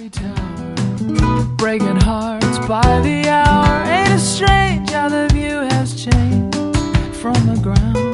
ivory tower, breaking hearts by the hour. Ain't it strange how the view has changed from the ground?